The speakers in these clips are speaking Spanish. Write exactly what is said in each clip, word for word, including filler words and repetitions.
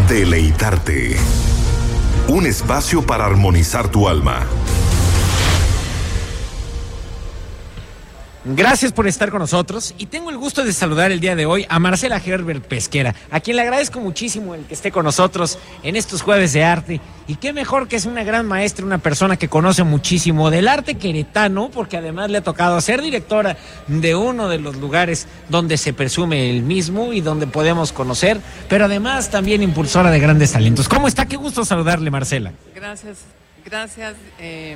Deleitarte. Un espacio para armonizar tu alma. Gracias por estar con nosotros y tengo el gusto de saludar el día de hoy a Marcela Herbert Pesquera, a quien le agradezco muchísimo el que esté con nosotros en estos jueves de arte. Y qué mejor que es una gran maestra, una persona que conoce muchísimo del arte queretano, porque además le ha tocado ser directora de uno de los lugares donde se presume el mismo y donde podemos conocer, pero además también impulsora de grandes talentos. ¿Cómo está? Qué gusto saludarle, Marcela. Gracias, gracias. Eh...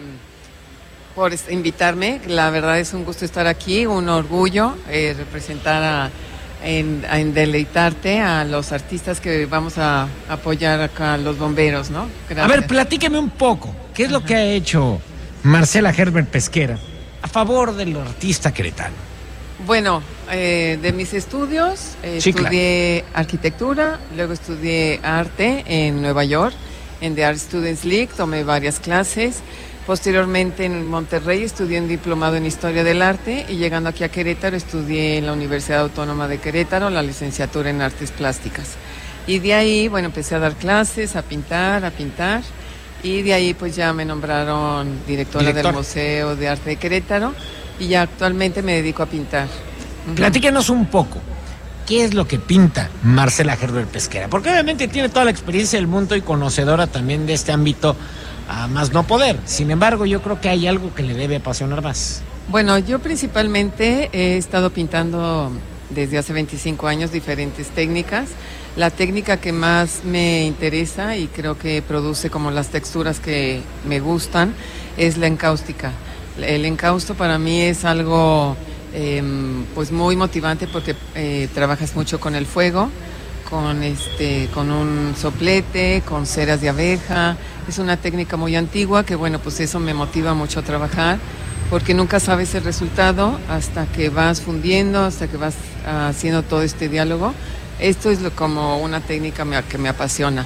por invitarme. La verdad es un gusto estar aquí, un orgullo eh, representar a, en, a, en Deleitarte a los artistas que vamos a apoyar acá, los bomberos, ¿no? Gracias. A ver, platíqueme un poco, ¿qué es Ajá. lo que ha hecho Marcela Herbert Pesquera a favor del artista queretano? Bueno, eh, de mis estudios, eh, sí, estudié claro. arquitectura, luego estudié arte en Nueva York, en The Art Students League, tomé varias clases. Posteriormente en Monterrey estudié un diplomado en Historia del Arte y llegando aquí a Querétaro estudié en la Universidad Autónoma de Querétaro la licenciatura en Artes Plásticas. Y de ahí, bueno, empecé a dar clases, a pintar, a pintar y de ahí pues ya me nombraron directora Director. del Museo de Arte de Querétaro y ya actualmente me dedico a pintar. Platíquenos un poco. ¿Qué es lo que pinta Marcela Herbert Pesquera? Porque obviamente tiene toda la experiencia del mundo y conocedora también de este ámbito a más no poder. Sin embargo, yo creo que hay algo que le debe apasionar más. Bueno, yo principalmente he estado pintando desde hace veinticinco años diferentes técnicas. La técnica que más me interesa y creo que produce como las texturas que me gustan es la encáustica. El encausto para mí es algo eh, pues muy motivante porque eh, trabajas mucho con el fuego, con este, con un soplete, con ceras de abeja. Es una técnica muy antigua que bueno, pues eso me motiva mucho a trabajar porque nunca sabes el resultado hasta que vas fundiendo, hasta que vas uh, haciendo todo este diálogo. Esto es lo, como una técnica me, que me apasiona.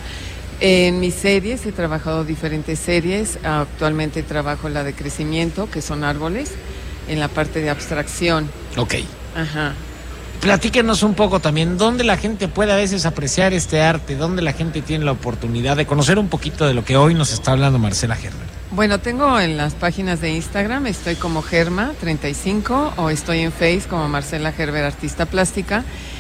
En mis series he trabajado diferentes series. Actualmente trabajo la de crecimiento, que son árboles, en la parte de abstracción. Ok. Ajá. Platíquenos un poco también, ¿dónde la gente puede a veces apreciar este arte? ¿Dónde la gente tiene la oportunidad de conocer un poquito de lo que hoy nos está hablando Marcela Herbert? Bueno, tengo en las páginas de Instagram, estoy como Germa treinta y cinco o estoy en Face como Marcela Herbert Artista Plástica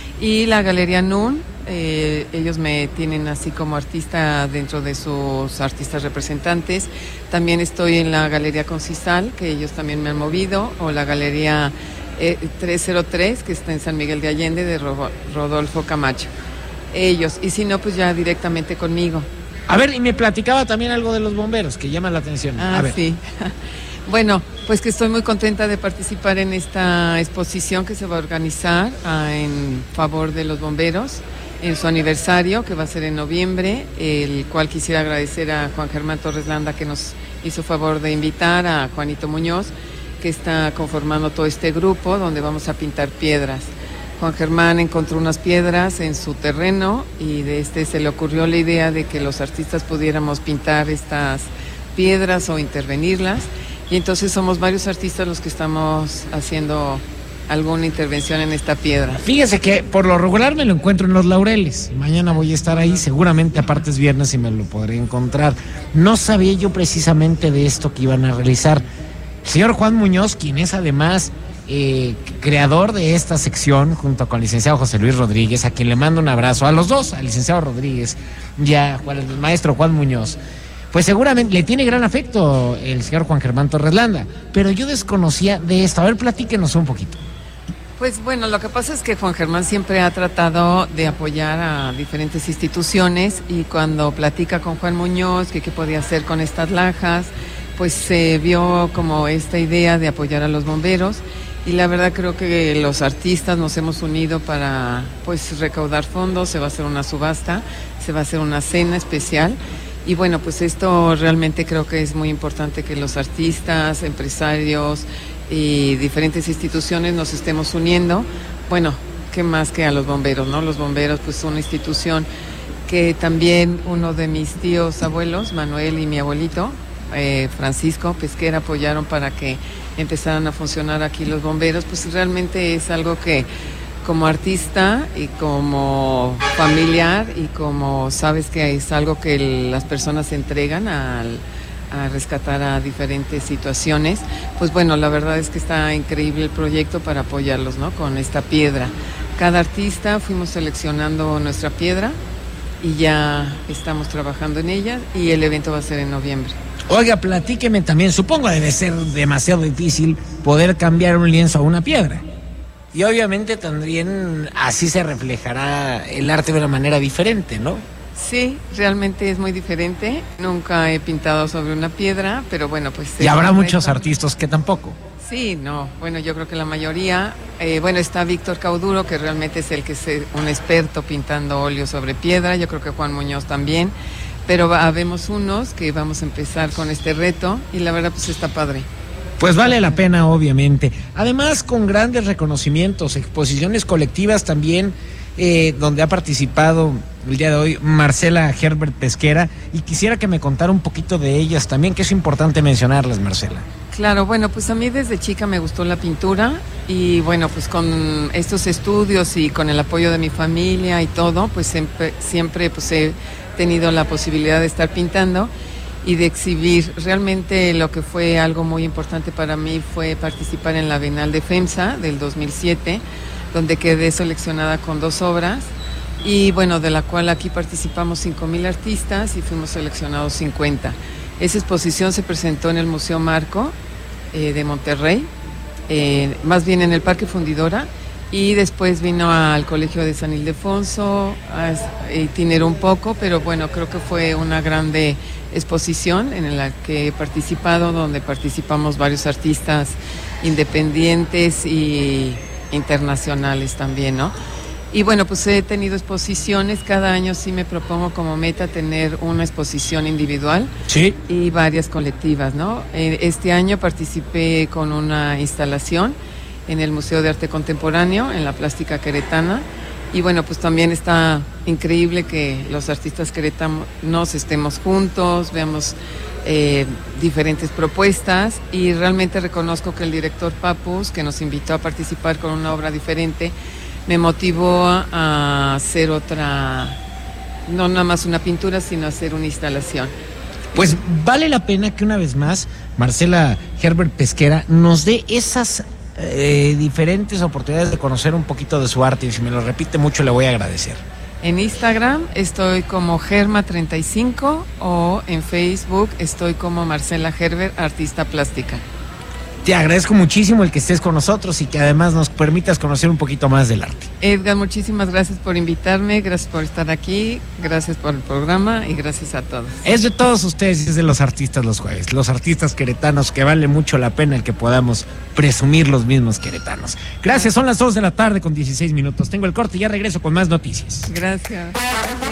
y la Galería Nun, eh, ellos me tienen así como artista dentro de sus artistas representantes. También estoy en la Galería Concisal, que ellos también me han movido, o la Galería Eh, trescientos tres, que está en San Miguel de Allende, de Ro- Rodolfo Camacho. Ellos, y si no, pues ya directamente conmigo. A ver, y me platicaba también algo de los bomberos, que llama la atención. Ah, a ver. sí. Bueno, pues que estoy muy contenta de participar en esta exposición que se va a organizar ah, en favor de los bomberos, en su aniversario, que va a ser en noviembre, el cual quisiera agradecer a Juan Germán Torres Landa, que nos hizo favor de invitar, a Juanito Muñoz, que está conformando todo este grupo donde vamos a pintar piedras. Juan Germán encontró unas piedras en su terreno y de este se le ocurrió la idea de que los artistas pudiéramos pintar estas piedras o intervenirlas y entonces somos varios artistas los que estamos haciendo alguna intervención en esta piedra. Fíjese que por lo regular me lo encuentro en Los Laureles. Mañana voy a estar ahí, seguramente aparte es viernes y me lo podré encontrar. No sabía yo precisamente de esto que iban a realizar. Señor Juan Muñoz, quien es además eh, creador de esta sección, junto con el licenciado José Luis Rodríguez, a quien le mando un abrazo, a los dos, al licenciado Rodríguez y al maestro Juan Muñoz, pues seguramente le tiene gran afecto el señor Juan Germán Torres Landa, pero yo desconocía de esto. A ver, platíquenos un poquito. Pues bueno, lo que pasa es que Juan Germán siempre ha tratado de apoyar a diferentes instituciones y cuando platica con Juan Muñoz que qué podía hacer con estas lajas, pues se vio como esta idea de apoyar a los bomberos y la verdad creo que los artistas nos hemos unido para pues recaudar fondos, se va a hacer una subasta, se va a hacer una cena especial y bueno, pues esto realmente creo que es muy importante que los artistas, empresarios y diferentes instituciones nos estemos uniendo. Bueno, qué más que a los bomberos, ¿no? Los bomberos pues son una institución que también uno de mis tíos abuelos, Manuel y mi abuelito, Eh, Francisco Pesquera, apoyaron para que empezaran a funcionar aquí los bomberos, pues realmente es algo que como artista y como familiar y como sabes que es algo que el, las personas se entregan al, a rescatar a diferentes situaciones, pues bueno, la verdad es que está increíble el proyecto para apoyarlos, ¿no? Con esta piedra. Cada artista fuimos seleccionando nuestra piedra y ya estamos trabajando en ella y el evento va a ser en noviembre. Oiga, platíqueme también, supongo debe ser demasiado difícil poder cambiar un lienzo a una piedra. Y obviamente también así se reflejará el arte de una manera diferente, ¿no? Sí, realmente es muy diferente. Nunca he pintado sobre una piedra, pero bueno, pues... Y habrá muchos artistas que tampoco. Sí, no, bueno, yo creo que la mayoría, eh, bueno, está Víctor Cauduro, que realmente es el que es un experto pintando óleo sobre piedra, yo creo que Juan Muñoz también, pero habemos unos que vamos a empezar con este reto y la verdad pues está padre. Pues vale la pena, obviamente. Además, con grandes reconocimientos, exposiciones colectivas también, eh, donde ha participado el día de hoy Marcela Herbert Pesquera, y quisiera que me contara un poquito de ellas también, que es importante mencionarlas, Marcela. Claro, bueno, pues a mí desde chica me gustó la pintura y bueno, pues con estos estudios y con el apoyo de mi familia y todo, pues siempre, siempre pues he tenido la posibilidad de estar pintando y de exhibir. Realmente lo que fue algo muy importante para mí fue participar en la Bienal de FEMSA del dos mil siete, donde quedé seleccionada con dos obras y bueno, de la cual aquí participamos cinco mil artistas y fuimos seleccionados cincuenta. Esa exposición se presentó en el Museo Marco eh, de Monterrey, eh, más bien en el Parque Fundidora, y después vino al Colegio de San Ildefonso, a, itineró un poco, pero bueno, creo que fue una grande exposición en la que he participado, donde participamos varios artistas independientes y internacionales también, ¿no? Y bueno, pues he tenido exposiciones, cada año sí me propongo como meta tener una exposición individual, sí, y varias colectivas, ¿no? Este año participé con una instalación en el Museo de Arte Contemporáneo, en la Plástica Queretana, y bueno, pues también está increíble que los artistas queretanos estemos juntos, veamos eh, diferentes propuestas, y realmente reconozco que el director Papus, que nos invitó a participar con una obra diferente, me motivó a hacer otra, no nada más una pintura, sino hacer una instalación. Pues vale la pena que una vez más Marcela Herbert Pesquera nos dé esas eh, diferentes oportunidades de conocer un poquito de su arte, y si me lo repite mucho le voy a agradecer. En Instagram estoy como Germa treinta y cinco o en Facebook estoy como Marcela Herbert, artista plástica. Te agradezco muchísimo el que estés con nosotros y que además nos permitas conocer un poquito más del arte. Edgar, muchísimas gracias por invitarme, gracias por estar aquí, gracias por el programa y gracias a todos. Es de todos ustedes, es de los artistas los jueves, los artistas queretanos, que vale mucho la pena el que podamos presumir los mismos queretanos. Gracias, son las dos de la tarde con dieciséis minutos. Tengo el corte y ya regreso con más noticias. Gracias.